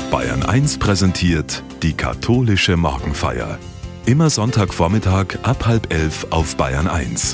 Bayern 1 präsentiert die katholische Morgenfeier. Immer Sonntagvormittag ab 10:30 auf Bayern 1.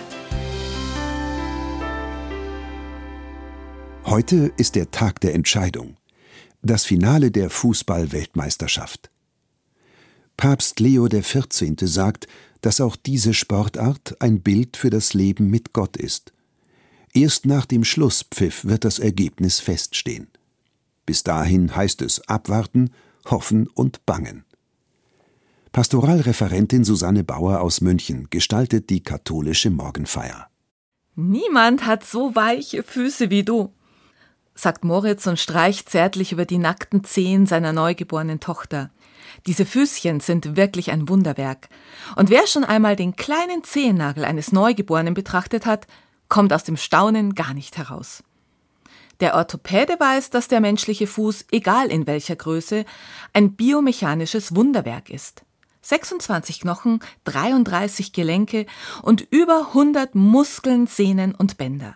Heute ist der Tag der Entscheidung. Das Finale der Fußball-Weltmeisterschaft. Papst Leo XIV. Sagt, dass auch diese Sportart ein Bild für das Leben mit Gott ist. Erst nach dem Schlusspfiff wird das Ergebnis feststehen. Bis dahin heißt es abwarten, hoffen und bangen. Pastoralreferentin Susanne Bauer aus München gestaltet die katholische Morgenfeier. Niemand hat so weiche Füße wie du, sagt Moritz und streicht zärtlich über die nackten Zehen seiner neugeborenen Tochter. Diese Füßchen sind wirklich ein Wunderwerk. Und wer schon einmal den kleinen Zehennagel eines Neugeborenen betrachtet hat, kommt aus dem Staunen gar nicht heraus. Der Orthopäde weiß, dass der menschliche Fuß, egal in welcher Größe, ein biomechanisches Wunderwerk ist. 26 Knochen, 33 Gelenke und über 100 Muskeln, Sehnen und Bänder.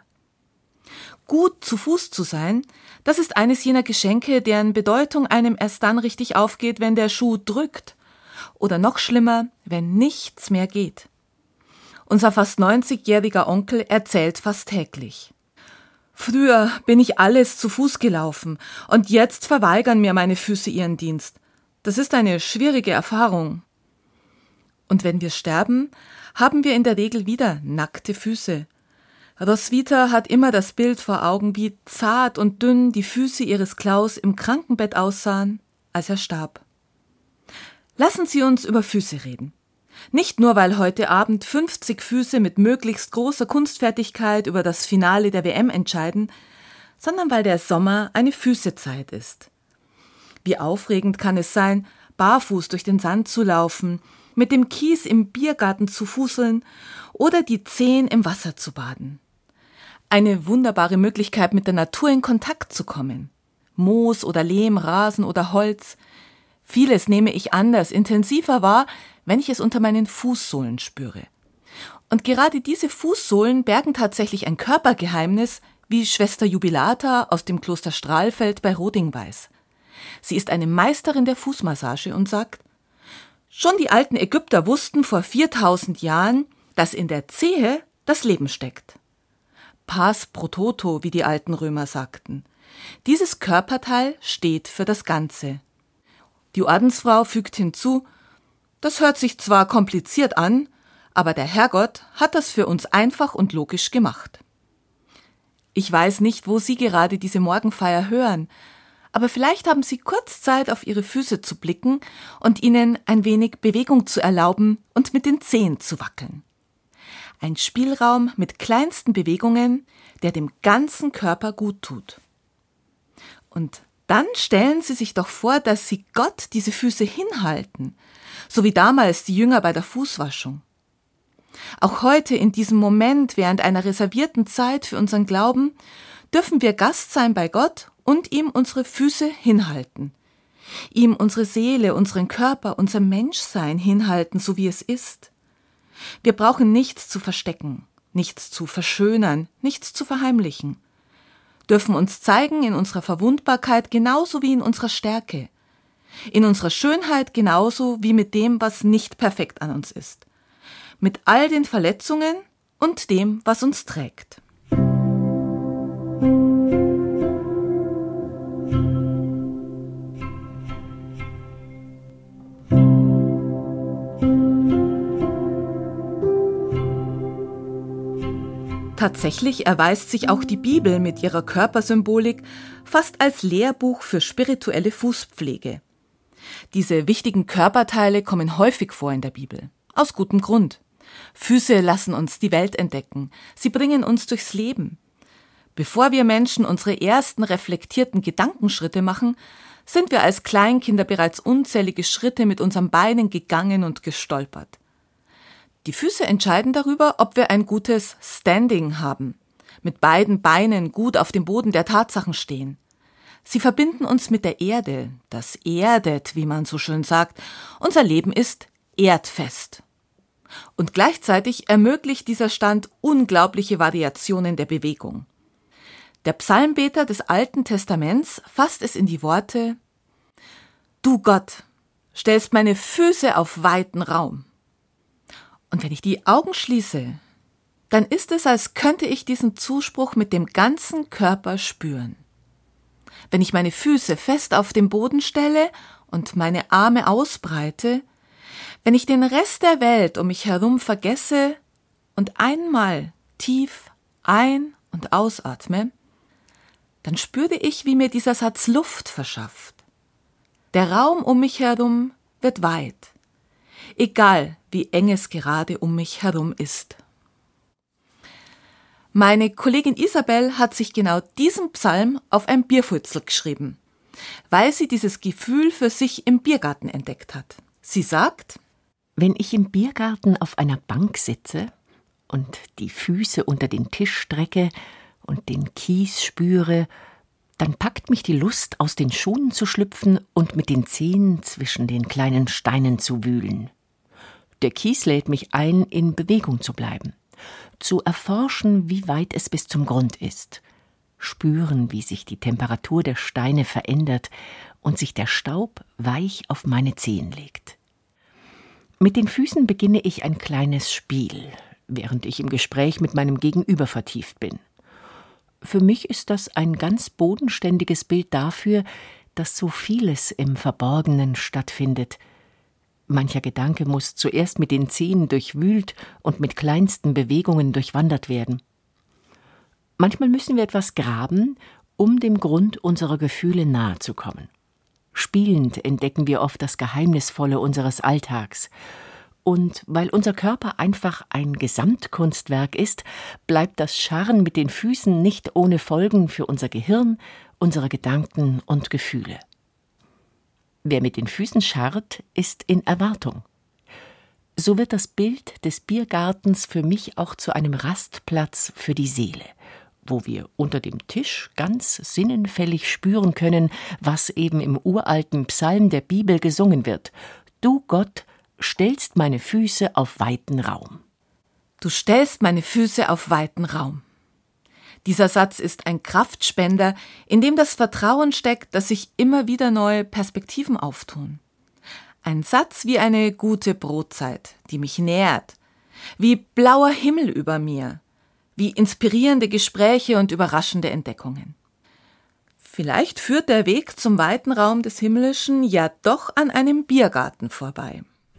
Gut zu Fuß zu sein, das ist eines jener Geschenke, deren Bedeutung einem erst dann richtig aufgeht, wenn der Schuh drückt. Oder noch schlimmer, wenn nichts mehr geht. Unser fast 90-jähriger Onkel erzählt fast täglich. Früher bin ich alles zu Fuß gelaufen und jetzt verweigern mir meine Füße ihren Dienst. Das ist eine schwierige Erfahrung. Und wenn wir sterben, haben wir in der Regel wieder nackte Füße. Roswitha hat immer das Bild vor Augen, wie zart und dünn die Füße ihres Klaus im Krankenbett aussahen, als er starb. Lassen Sie uns über Füße reden. Nicht nur, weil heute Abend 50 Füße mit möglichst großer Kunstfertigkeit über das Finale der WM entscheiden, sondern weil der Sommer eine Füßezeit ist. Wie aufregend kann es sein, barfuß durch den Sand zu laufen, mit dem Kies im Biergarten zu fußeln oder die Zehen im Wasser zu baden. Eine wunderbare Möglichkeit, mit der Natur in Kontakt zu kommen. Moos oder Lehm, Rasen oder Holz. Vieles nehme ich anders, intensiver wahr, wenn ich es unter meinen Fußsohlen spüre. Und gerade diese Fußsohlen bergen tatsächlich ein Körpergeheimnis, wie Schwester Jubilata aus dem Kloster Strahlfeld bei Roding weiß. Sie ist eine Meisterin der Fußmassage und sagt: Schon die alten Ägypter wussten vor 4000 Jahren, dass in der Zehe das Leben steckt. Pars pro toto, wie die alten Römer sagten. Dieses Körperteil steht für das Ganze. Die Ordensfrau fügt hinzu: Das hört sich zwar kompliziert an, aber der Herrgott hat das für uns einfach und logisch gemacht. Ich weiß nicht, wo Sie gerade diese Morgenfeier hören, aber vielleicht haben Sie kurz Zeit, auf Ihre Füße zu blicken und ihnen ein wenig Bewegung zu erlauben und mit den Zehen zu wackeln. Ein Spielraum mit kleinsten Bewegungen, der dem ganzen Körper gut tut. Und dann stellen Sie sich doch vor, dass Sie Gott diese Füße hinhalten, so wie damals die Jünger bei der Fußwaschung. Auch heute in diesem Moment, während einer reservierten Zeit für unseren Glauben, dürfen wir Gast sein bei Gott und ihm unsere Füße hinhalten. Ihm unsere Seele, unseren Körper, unser Menschsein hinhalten, so wie es ist. Wir brauchen nichts zu verstecken, nichts zu verschönern, nichts zu verheimlichen. Dürfen uns zeigen in unserer Verwundbarkeit genauso wie in unserer Stärke. In unserer Schönheit genauso wie mit dem, was nicht perfekt an uns ist. Mit all den Verletzungen und dem, was uns trägt. Tatsächlich erweist sich auch die Bibel mit ihrer Körpersymbolik fast als Lehrbuch für spirituelle Fußpflege. Diese wichtigen Körperteile kommen häufig vor in der Bibel. Aus gutem Grund. Füße lassen uns die Welt entdecken. Sie bringen uns durchs Leben. Bevor wir Menschen unsere ersten reflektierten Gedankenschritte machen, sind wir als Kleinkinder bereits unzählige Schritte mit unseren Beinen gegangen und gestolpert. Die Füße entscheiden darüber, ob wir ein gutes Standing haben, mit beiden Beinen gut auf dem Boden der Tatsachen stehen. Sie verbinden uns mit der Erde, das erdet, wie man so schön sagt. Unser Leben ist erdfest. Und gleichzeitig ermöglicht dieser Stand unglaubliche Variationen der Bewegung. Der Psalmbeter des Alten Testaments fasst es in die Worte: Du Gott, stellst meine Füße auf weiten Raum. Und wenn ich die Augen schließe, dann ist es, als könnte ich diesen Zuspruch mit dem ganzen Körper spüren. Wenn ich meine Füße fest auf den Boden stelle und meine Arme ausbreite, wenn ich den Rest der Welt um mich herum vergesse und einmal tief ein- und ausatme, dann spüre ich, wie mir dieser Satz Luft verschafft. Der Raum um mich herum wird weit, egal wie eng es gerade um mich herum ist. Meine Kollegin Isabel hat sich genau diesen Psalm auf ein Bierfutzel geschrieben, weil sie dieses Gefühl für sich im Biergarten entdeckt hat. Sie sagt: Wenn ich im Biergarten auf einer Bank sitze und die Füße unter den Tisch strecke und den Kies spüre, dann packt mich die Lust, aus den Schuhen zu schlüpfen und mit den Zehen zwischen den kleinen Steinen zu wühlen. Der Kies lädt mich ein, in Bewegung zu bleiben, zu erforschen, wie weit es bis zum Grund ist, spüren, wie sich die Temperatur der Steine verändert und sich der Staub weich auf meine Zehen legt. Mit den Füßen beginne ich ein kleines Spiel, während ich im Gespräch mit meinem Gegenüber vertieft bin. Für mich ist das ein ganz bodenständiges Bild dafür, dass so vieles im Verborgenen stattfindet. Mancher Gedanke muss zuerst mit den Zehen durchwühlt und mit kleinsten Bewegungen durchwandert werden. Manchmal müssen wir etwas graben, um dem Grund unserer Gefühle nahe zu kommen. Spielend entdecken wir oft das Geheimnisvolle unseres Alltags. Und weil unser Körper einfach ein Gesamtkunstwerk ist, bleibt das Scharren mit den Füßen nicht ohne Folgen für unser Gehirn, unsere Gedanken und Gefühle. Wer mit den Füßen scharrt, ist in Erwartung. So wird das Bild des Biergartens für mich auch zu einem Rastplatz für die Seele, wo wir unter dem Tisch ganz sinnenfällig spüren können, was eben im uralten Psalm der Bibel gesungen wird: Du Gott, stellst meine Füße auf weiten Raum. Du stellst meine Füße auf weiten Raum. Dieser Satz ist ein Kraftspender, in dem das Vertrauen steckt, dass sich immer wieder neue Perspektiven auftun. Ein Satz wie eine gute Brotzeit, die mich nährt, wie blauer Himmel über mir, wie inspirierende Gespräche und überraschende Entdeckungen. Vielleicht führt der Weg zum weiten Raum des Himmlischen ja doch an einem Biergarten vorbei.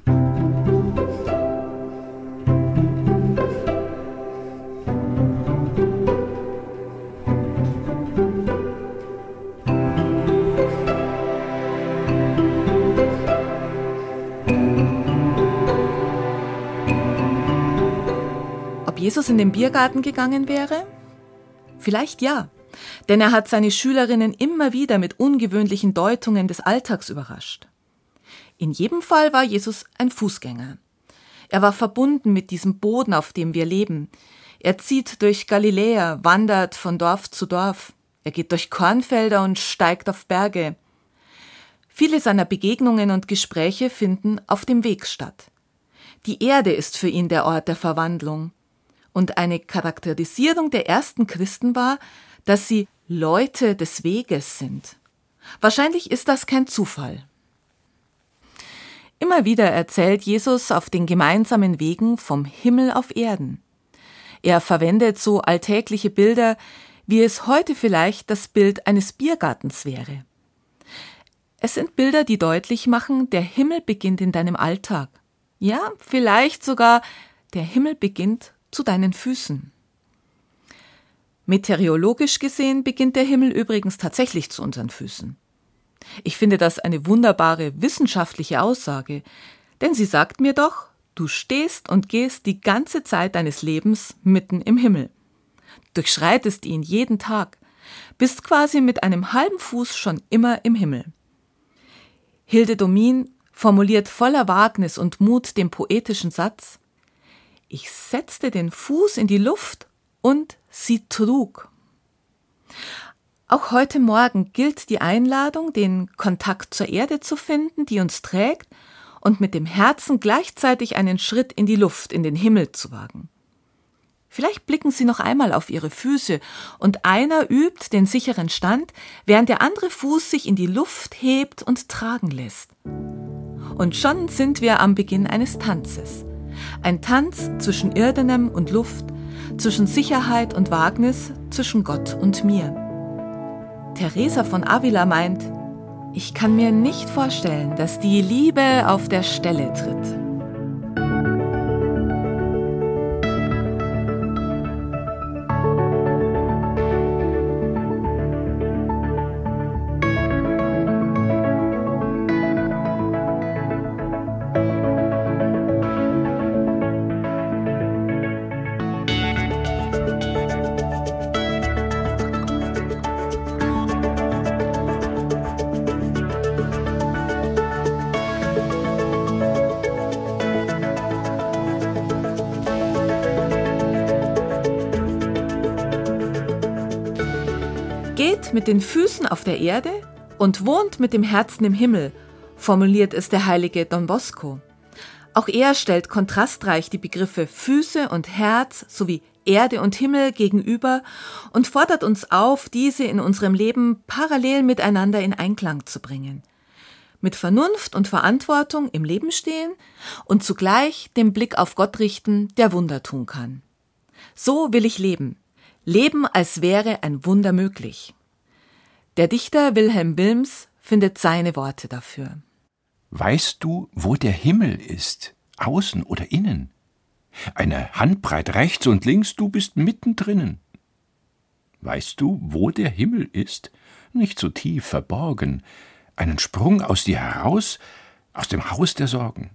Ob Jesus in den Biergarten gegangen wäre? Vielleicht ja, denn er hat seine Schülerinnen immer wieder mit ungewöhnlichen Deutungen des Alltags überrascht. In jedem Fall war Jesus ein Fußgänger. Er war verbunden mit diesem Boden, auf dem wir leben. Er zieht durch Galiläa, wandert von Dorf zu Dorf. Er geht durch Kornfelder und steigt auf Berge. Viele seiner Begegnungen und Gespräche finden auf dem Weg statt. Die Erde ist für ihn der Ort der Verwandlung. Und eine Charakterisierung der ersten Christen war, dass sie Leute des Weges sind. Wahrscheinlich ist das kein Zufall. Immer wieder erzählt Jesus auf den gemeinsamen Wegen vom Himmel auf Erden. Er verwendet so alltägliche Bilder, wie es heute vielleicht das Bild eines Biergartens wäre. Es sind Bilder, die deutlich machen, der Himmel beginnt in deinem Alltag. Ja, vielleicht sogar, der Himmel beginnt zu deinen Füßen. Meteorologisch gesehen beginnt der Himmel übrigens tatsächlich zu unseren Füßen. Ich finde das eine wunderbare wissenschaftliche Aussage, denn sie sagt mir doch, du stehst und gehst die ganze Zeit deines Lebens mitten im Himmel. Durchschreitest ihn jeden Tag, bist quasi mit einem halben Fuß schon immer im Himmel. Hilde Domin formuliert voller Wagnis und Mut den poetischen Satz: Ich setzte den Fuß in die Luft und sie trug. Auch heute Morgen gilt die Einladung, den Kontakt zur Erde zu finden, die uns trägt, und mit dem Herzen gleichzeitig einen Schritt in die Luft, in den Himmel zu wagen. Vielleicht blicken sie noch einmal auf ihre Füße und einer übt den sicheren Stand, während der andere Fuß sich in die Luft hebt und tragen lässt. Und schon sind wir am Beginn eines Tanzes. Ein Tanz zwischen Irdenem und Luft, zwischen Sicherheit und Wagnis, zwischen Gott und mir. Teresa von Avila meint, ich kann mir nicht vorstellen, dass die Liebe auf der Stelle tritt. Geht mit den Füßen auf der Erde und wohnt mit dem Herzen im Himmel, formuliert es der heilige Don Bosco. Auch er stellt kontrastreich die Begriffe Füße und Herz sowie Erde und Himmel gegenüber und fordert uns auf, diese in unserem Leben parallel miteinander in Einklang zu bringen. Mit Vernunft und Verantwortung im Leben stehen und zugleich den Blick auf Gott richten, der Wunder tun kann. So will ich leben. Leben, als wäre ein Wunder möglich. Der Dichter Wilhelm Wilms findet seine Worte dafür. Weißt du, wo der Himmel ist, außen oder innen? Eine Handbreit rechts und links, du bist mittendrinnen. Weißt du, wo der Himmel ist? Nicht so tief verborgen, einen Sprung aus dir heraus, aus dem Haus der Sorgen.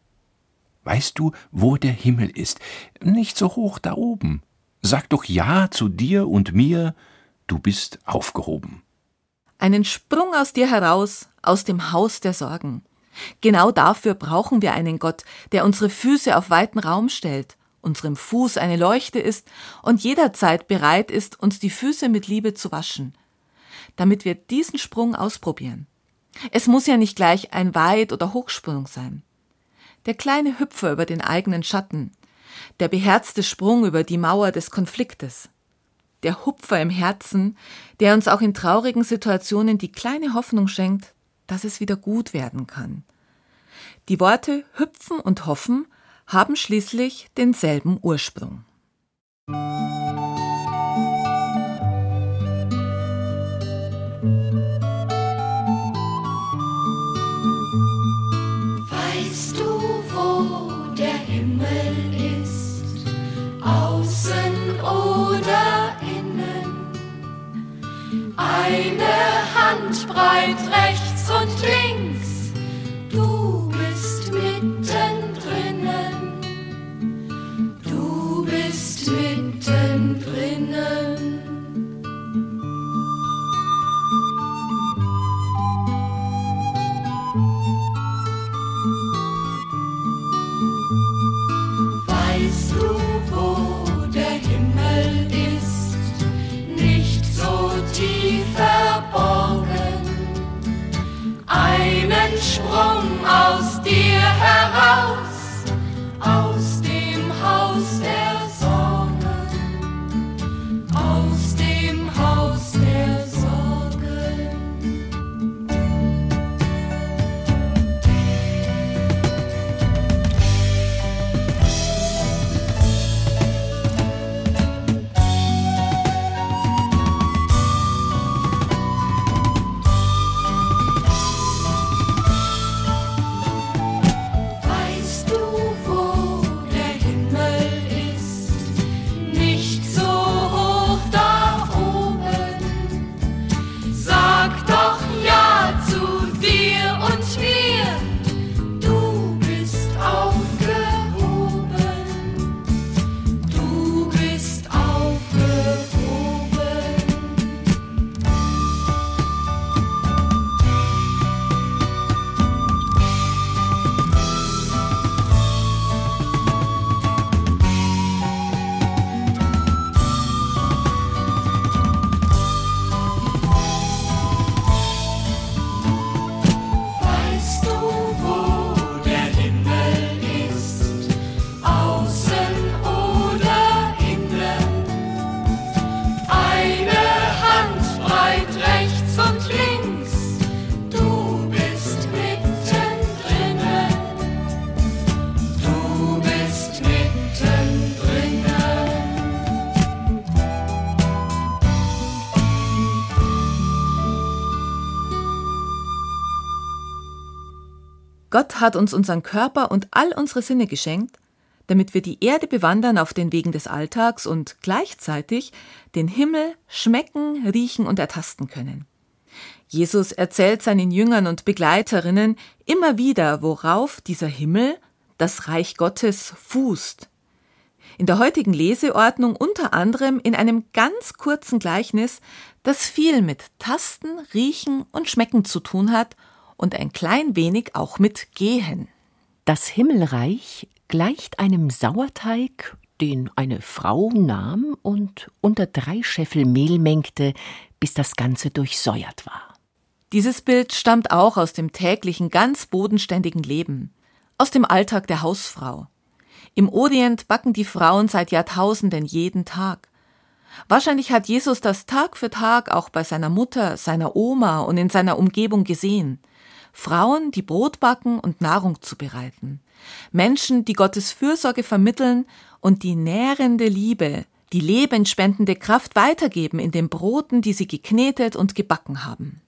Weißt du, wo der Himmel ist? Nicht so hoch da oben. Sag doch Ja zu dir und mir, du bist aufgehoben. Einen Sprung aus dir heraus, aus dem Haus der Sorgen. Genau dafür brauchen wir einen Gott, der unsere Füße auf weiten Raum stellt, unserem Fuß eine Leuchte ist und jederzeit bereit ist, uns die Füße mit Liebe zu waschen, damit wir diesen Sprung ausprobieren. Es muss ja nicht gleich ein Weit- oder Hochsprung sein. Der kleine Hüpfer über den eigenen Schatten, der beherzte Sprung über die Mauer des Konfliktes, der Hupfer im Herzen, der uns auch in traurigen Situationen die kleine Hoffnung schenkt, dass es wieder gut werden kann. Die Worte hüpfen und hoffen haben schließlich denselben Ursprung. Weißt du, wo der Himmel ist, außen oder innen? Eine Handbreit rechts und links, du bist mittendrinnen, du bist mittendrinnen. Weißt du, wo der Himmel ist, nicht so tief verborgen, Gott hat uns unseren Körper und all unsere Sinne geschenkt, damit wir die Erde bewandern auf den Wegen des Alltags und gleichzeitig den Himmel schmecken, riechen und ertasten können. Jesus erzählt seinen Jüngern und Begleiterinnen immer wieder, worauf dieser Himmel, das Reich Gottes, fußt. In der heutigen Leseordnung unter anderem in einem ganz kurzen Gleichnis, das viel mit Tasten, Riechen und Schmecken zu tun hat und ein klein wenig auch mit Gehen. Das Himmelreich gleicht einem Sauerteig, den eine Frau nahm und unter 3 Scheffel Mehl mengte, bis das Ganze durchsäuert war. Dieses Bild stammt auch aus dem täglichen, ganz bodenständigen Leben, aus dem Alltag der Hausfrau. Im Orient backen die Frauen seit Jahrtausenden jeden Tag. Wahrscheinlich hat Jesus das Tag für Tag auch bei seiner Mutter, seiner Oma und in seiner Umgebung gesehen. Frauen, die Brot backen und Nahrung zubereiten. Menschen, die Gottes Fürsorge vermitteln und die nährende Liebe, die lebensspendende Kraft weitergeben in den Broten, die sie geknetet und gebacken haben.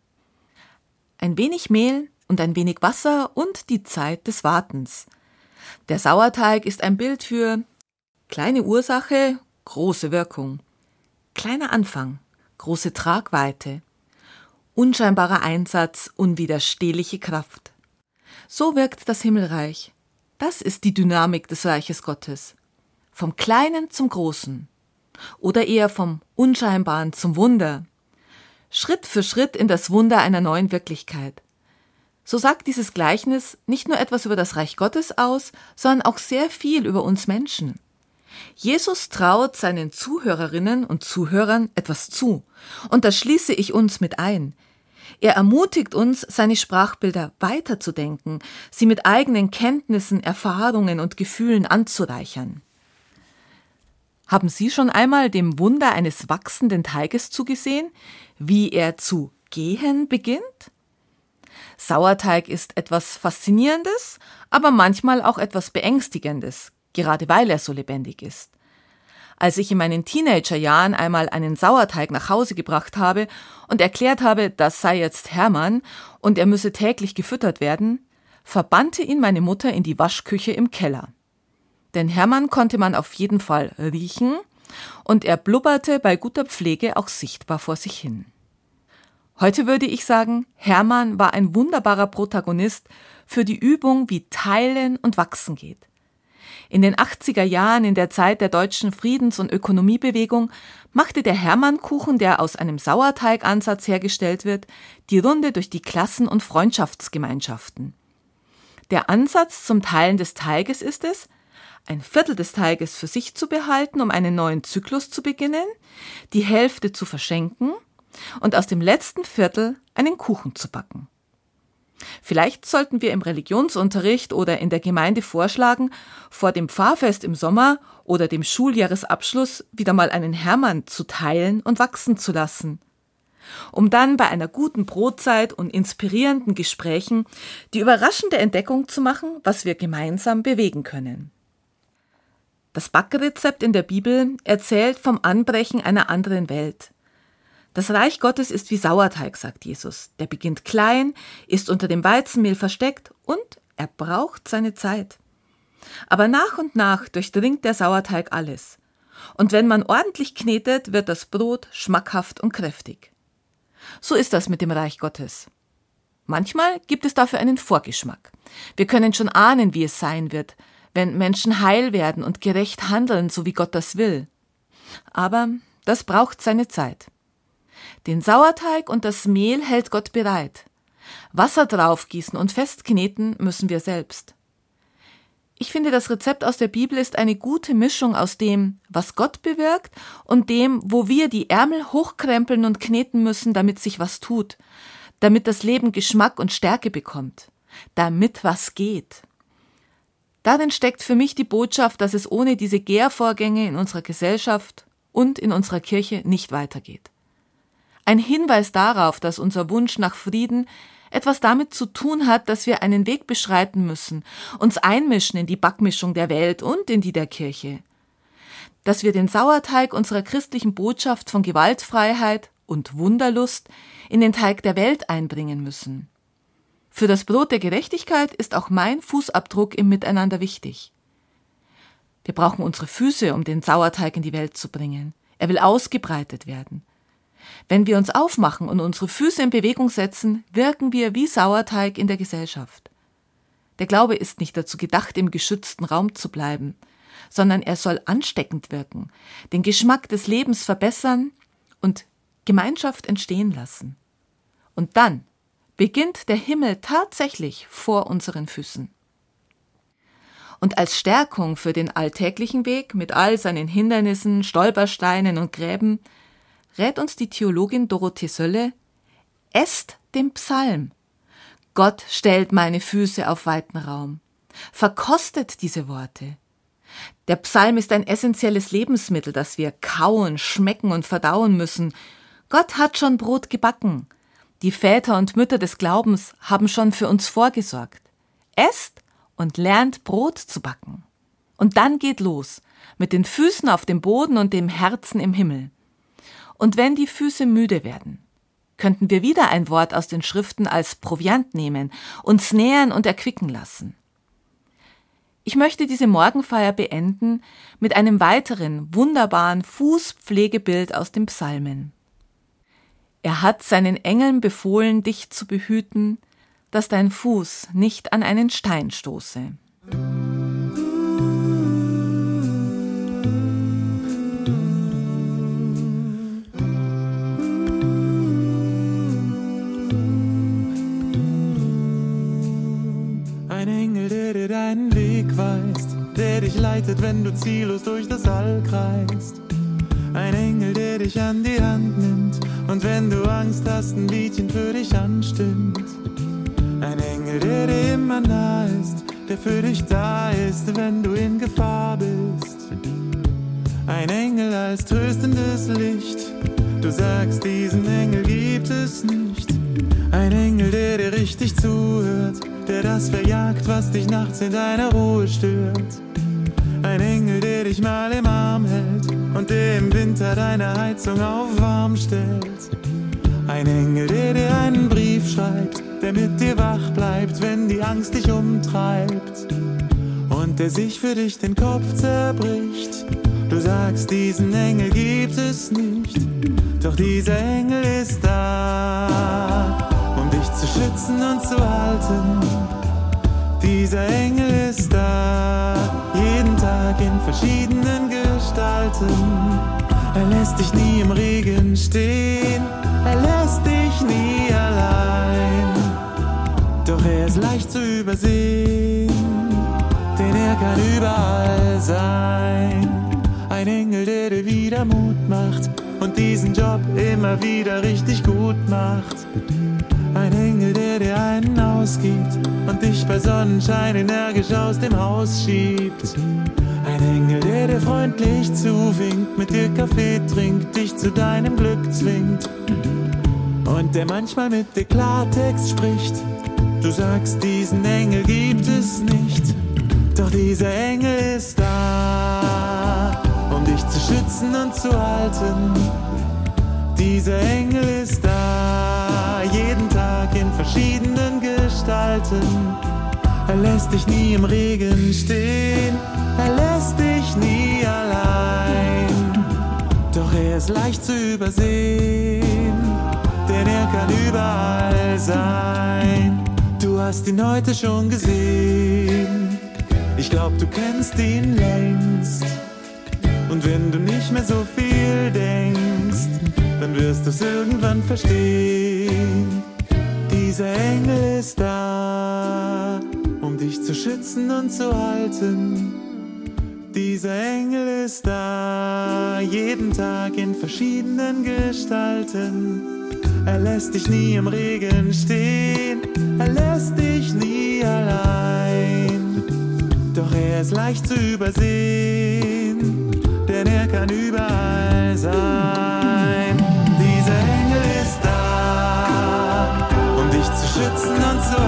Ein wenig Mehl und ein wenig Wasser und die Zeit des Wartens. Der Sauerteig ist ein Bild für kleine Ursache, große Wirkung. Kleiner Anfang, große Tragweite. Unscheinbarer Einsatz, unwiderstehliche Kraft. So wirkt das Himmelreich. Das ist die Dynamik des Reiches Gottes. Vom Kleinen zum Großen. Oder eher vom Unscheinbaren zum Wunder. Schritt für Schritt in das Wunder einer neuen Wirklichkeit. So sagt dieses Gleichnis nicht nur etwas über das Reich Gottes aus, sondern auch sehr viel über uns Menschen. Jesus traut seinen Zuhörerinnen und Zuhörern etwas zu, und da schließe ich uns mit ein. Er ermutigt uns, seine Sprachbilder weiterzudenken, sie mit eigenen Kenntnissen, Erfahrungen und Gefühlen anzureichern. Haben Sie schon einmal dem Wunder eines wachsenden Teiges zugesehen, wie er zu gehen beginnt? Sauerteig ist etwas Faszinierendes, aber manchmal auch etwas Beängstigendes, gerade weil er so lebendig ist. Als ich in meinen Teenagerjahren einmal einen Sauerteig nach Hause gebracht habe und erklärt habe, das sei jetzt Hermann und er müsse täglich gefüttert werden, verbannte ihn meine Mutter in die Waschküche im Keller. Denn Hermann konnte man auf jeden Fall riechen und er blubberte bei guter Pflege auch sichtbar vor sich hin. Heute würde ich sagen, Hermann war ein wunderbarer Protagonist für die Übung, wie Teilen und Wachsen geht. In den 80er Jahren, in der Zeit der deutschen Friedens- und Ökonomiebewegung, machte der Hermannkuchen, der aus einem Sauerteigansatz hergestellt wird, die Runde durch die Klassen- und Freundschaftsgemeinschaften. Der Ansatz zum Teilen des Teiges ist es, ein Viertel des Teiges für sich zu behalten, um einen neuen Zyklus zu beginnen, die Hälfte zu verschenken und aus dem letzten Viertel einen Kuchen zu backen. Vielleicht sollten wir im Religionsunterricht oder in der Gemeinde vorschlagen, vor dem Pfarrfest im Sommer oder dem Schuljahresabschluss wieder mal einen Hermann zu teilen und wachsen zu lassen, um dann bei einer guten Brotzeit und inspirierenden Gesprächen die überraschende Entdeckung zu machen, was wir gemeinsam bewegen können. Das Backrezept in der Bibel erzählt vom Anbrechen einer anderen Welt. Das Reich Gottes ist wie Sauerteig, sagt Jesus. Der beginnt klein, ist unter dem Weizenmehl versteckt und er braucht seine Zeit. Aber nach und nach durchdringt der Sauerteig alles. Und wenn man ordentlich knetet, wird das Brot schmackhaft und kräftig. So ist das mit dem Reich Gottes. Manchmal gibt es dafür einen Vorgeschmack. Wir können schon ahnen, wie es sein wird, wenn Menschen heil werden und gerecht handeln, so wie Gott das will. Aber das braucht seine Zeit. Den Sauerteig und das Mehl hält Gott bereit. Wasser draufgießen und festkneten müssen wir selbst. Ich finde, das Rezept aus der Bibel ist eine gute Mischung aus dem, was Gott bewirkt, und dem, wo wir die Ärmel hochkrempeln und kneten müssen, damit sich was tut, damit das Leben Geschmack und Stärke bekommt, damit was geht. Darin steckt für mich die Botschaft, dass es ohne diese Gärvorgänge in unserer Gesellschaft und in unserer Kirche nicht weitergeht. Ein Hinweis darauf, dass unser Wunsch nach Frieden etwas damit zu tun hat, dass wir einen Weg beschreiten müssen, uns einmischen in die Backmischung der Welt und in die der Kirche. Dass wir den Sauerteig unserer christlichen Botschaft von Gewaltfreiheit und Wunderlust in den Teig der Welt einbringen müssen. Für das Brot der Gerechtigkeit ist auch mein Fußabdruck im Miteinander wichtig. Wir brauchen unsere Füße, um den Sauerteig in die Welt zu bringen. Er will ausgebreitet werden. Wenn wir uns aufmachen und unsere Füße in Bewegung setzen, wirken wir wie Sauerteig in der Gesellschaft. Der Glaube ist nicht dazu gedacht, im geschützten Raum zu bleiben, sondern er soll ansteckend wirken, den Geschmack des Lebens verbessern und Gemeinschaft entstehen lassen. Und dann beginnt der Himmel tatsächlich vor unseren Füßen. Und als Stärkung für den alltäglichen Weg mit all seinen Hindernissen, Stolpersteinen und Gräben rät uns die Theologin Dorothee Sölle: Esst den Psalm. Gott stellt meine Füße auf weiten Raum. Verkostet diese Worte. Der Psalm ist ein essentielles Lebensmittel, das wir kauen, schmecken und verdauen müssen. Gott hat schon Brot gebacken. Die Väter und Mütter des Glaubens haben schon für uns vorgesorgt. Esst und lernt Brot zu backen. Und dann geht los, mit den Füßen auf dem Boden und dem Herzen im Himmel. Und wenn die Füße müde werden, könnten wir wieder ein Wort aus den Schriften als Proviant nehmen, uns nähern und erquicken lassen. Ich möchte diese Morgenfeier beenden mit einem weiteren wunderbaren Fußpflegebild aus den Psalmen. Er hat seinen Engeln befohlen, dich zu behüten, dass dein Fuß nicht an einen Stein stoße. Ein Engel, der dir deinen Weg weist, der dich leitet, wenn du ziellos durch das All kreist. Ein Engel, der dich an die Hand nimmt und wenn du Angst hast, ein Liedchen für dich anstimmt. Ein Engel, der dir immer nah ist, der für dich da ist, wenn du in Gefahr bist. Ein Engel als tröstendes Licht, du sagst, diesen Engel gibt es nicht. Ein Engel, der dir richtig zuhört, der das verjagt, was dich nachts in deiner Ruhe stört. Ein Engel, der dich mal im Arm hält und der im Winter deine Heizung auf warm stellt. Ein Engel, der dir einen Brief schreibt, der mit dir wach bleibt, wenn die Angst dich umtreibt. Und der sich für dich den Kopf zerbricht. Du sagst, diesen Engel gibt es nicht, doch dieser Engel ist da, um dich zu schützen und zu halten. Dieser Engel ist da, jeden Tag in verschiedenen Gestalten. Er lässt dich nie im Regen stehen, er lässt dich nie allein. Doch er ist leicht zu übersehen, denn er kann überall sein. Ein Engel, der dir wieder Mut macht und diesen Job immer wieder richtig gut macht. Ein Engel, der dir einen ausgibt und dich bei Sonnenschein energisch aus dem Haus schiebt. Ein Engel, der dir freundlich zuwinkt, mit dir Kaffee trinkt, dich zu deinem Glück zwingt. Und der manchmal mit dir Klartext spricht. Du sagst, diesen Engel gibt es nicht, doch dieser Engel ist da, um dich zu schützen und zu halten. Dieser Engel ist da, jeden Tag in verschiedenen Gestalten. Er lässt dich nie im Regen stehen, er lässt dich nie allein. Doch er ist leicht zu übersehen, denn er kann überall sein. Du hast ihn heute schon gesehen, ich glaub, du kennst ihn längst. Und wenn du nicht mehr so viel denkst, dann wirst du's irgendwann verstehen. Dieser Engel ist da, um dich zu schützen und zu halten. Dieser Engel ist da, jeden Tag in verschiedenen Gestalten. Er lässt dich nie im Regen stehen, er lässt dich nie allein. Doch er ist leicht zu übersehen, denn er kann überall sein. Dieser Engel ist da, um dich zu schützen und zu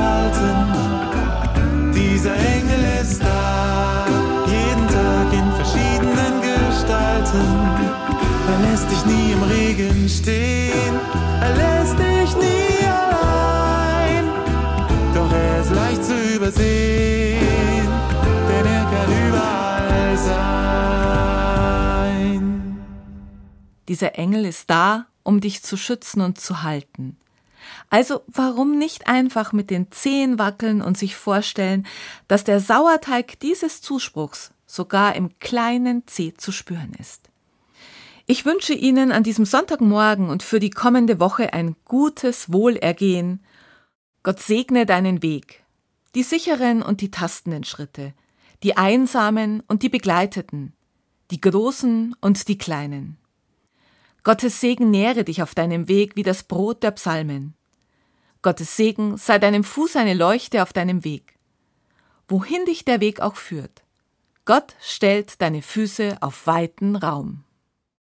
halten. Dieser Engel ist da, jeden Tag in verschiedenen Gestalten. Er lässt dich nie im Regen stehen, er lässt dich nie allein. Doch Dieser Engel ist da, um dich zu schützen und zu halten. Also warum nicht einfach mit den Zehen wackeln und sich vorstellen, dass der Sauerteig dieses Zuspruchs sogar im kleinen Zeh zu spüren ist. Ich wünsche Ihnen an diesem Sonntagmorgen und für die kommende Woche ein gutes Wohlergehen. Gott segne deinen Weg, die sicheren und die tastenden Schritte, die einsamen und die begleiteten, die großen und die kleinen. Gottes Segen nähre dich auf deinem Weg wie das Brot der Psalmen. Gottes Segen sei deinem Fuß eine Leuchte auf deinem Weg. Wohin dich der Weg auch führt, Gott stellt deine Füße auf weiten Raum.